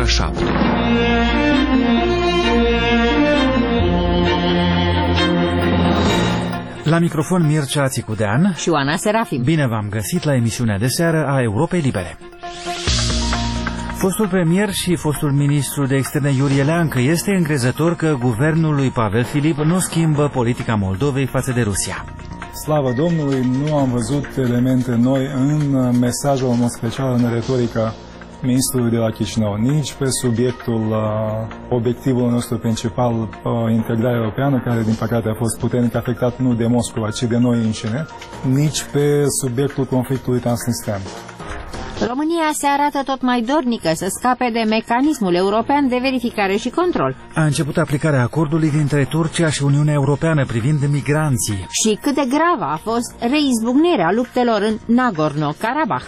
7. La microfon Mircea Țicudean și Oana Serafim. Bine v-am găsit la emisiunea de seară a Europei Libere. Fostul premier și fostul ministru de externe Iurie Leancă este încrezător că guvernul lui Pavel Filip nu schimbă politica Moldovei față de Rusia. Slavă Domnului, nu am văzut elemente noi în mesajul, în mod special în retorica ministrului de la Chișinău, nici pe subiectul, obiectivul nostru principal, integrarea europeană, care din păcate a fost puternic afectat nu de Moscova, ci de noi înșine, nici pe subiectul conflictului transnistrean. România se arată tot mai dornică să scape de mecanismul european de verificare și control. A început aplicarea acordului dintre Turcia și Uniunea Europeană privind migranții. Și cât de gravă a fost reizbucnirea luptelor în Nagorno-Karabakh.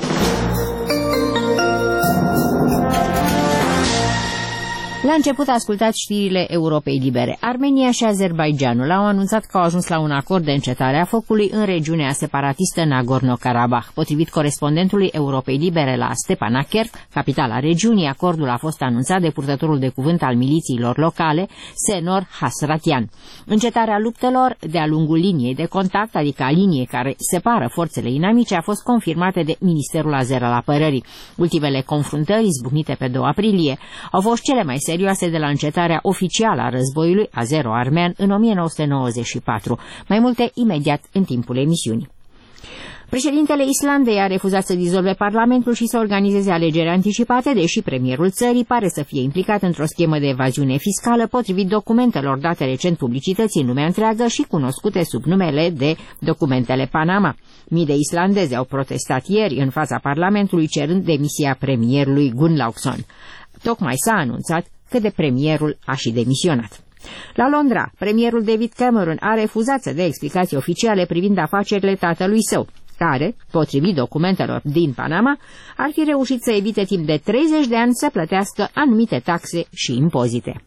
La început ascultați știrile Europei Libere. Armenia și Azerbaidjanul au anunțat că au ajuns la un acord de încetare a focului în regiunea separatistă Nagorno-Karabakh. Potrivit corespondentului Europei Libere la Stepanakert, capitala regiunii, acordul a fost anunțat de purtătorul de cuvânt al milițiilor locale, Senor Hasratian. Încetarea luptelor de-a lungul liniei de contact, adică a liniei care separă forțele inamice, a fost confirmată de Ministerul Azer al Apărării. Ultimele confruntări izbucnite pe 2 aprilie au fost cele mai serioase de la încetarea oficială a războiului azero-armean în 1994. Mai multe imediat în timpul emisiunii. Președintele Islandei a refuzat să dizolve Parlamentul și să organizeze alegeri anticipate, deși premierul țării pare să fie implicat într-o schemă de evaziune fiscală, potrivit documentelor date recent publicității în lumea întreagă și cunoscute sub numele de documentele Panama. Mii de islandezi au protestat ieri în fața Parlamentului cerând demisia premierului Gunnlaugsson. Tocmai s-a anunțat că de premierul a și demisionat. La Londra, premierul David Cameron a refuzat să dea explicații oficiale privind afacerile tatălui său, care, potrivit documentelor din Panama, ar fi reușit să evite timp de 30 de ani să plătească anumite taxe și impozite.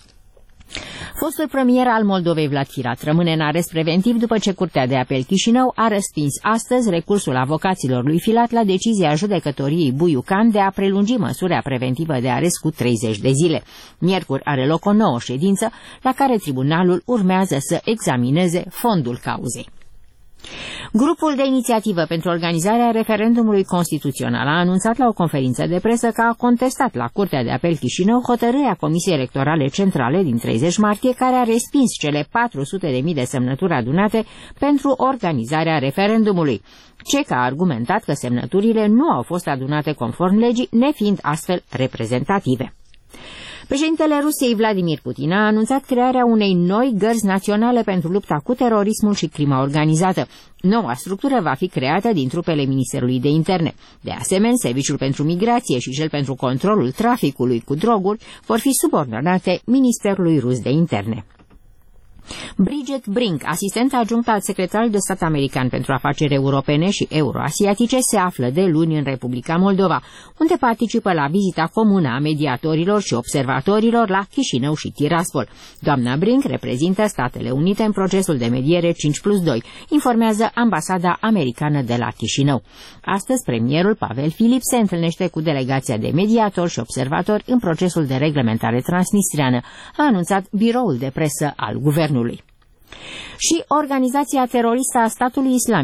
Fostul premier al Moldovei, Vlad Filat, rămâne în arest preventiv după ce Curtea de Apel Chișinău a respins astăzi recursul avocaților lui Filat la decizia judecătoriei Buiucan de a prelungi măsura preventivă de arest cu 30 de zile. Miercuri are loc o nouă ședință la care tribunalul urmează să examineze fondul cauzei. Grupul de inițiativă pentru organizarea referendumului constituțional a anunțat la o conferință de presă că a contestat la Curtea de Apel Chișinău hotărârea Comisiei Electorale Centrale din 30 martie, care a respins cele 400.000 de semnături adunate pentru organizarea referendumului. CEC a argumentat că semnăturile nu au fost adunate conform legii, nefiind astfel reprezentative. Președintele Rusiei Vladimir Putin a anunțat crearea unei noi gărzi naționale pentru lupta cu terorismul și crima organizată. Noua structură va fi creată din trupele Ministerului de Interne. De asemenea, Serviciul pentru Migrație și cel pentru controlul traficului cu droguri vor fi subordonate Ministerului Rus de Interne. Bridget Brink, asistent adjunct al secretarului de stat american pentru afaceri europene și euroasiatice, se află de luni în Republica Moldova, unde participă la vizita comună a mediatorilor și observatorilor la Chișinău și Tiraspol. Doamna Brink reprezintă Statele Unite în procesul de mediere 5+2, informează ambasada americană de la Chișinău. Astăzi, premierul Pavel Filip se întâlnește cu delegația de mediatori și observatori în procesul de reglementare transnistreană, a anunțat biroul de presă al guvernului. Și organizația teroristă a statului islamic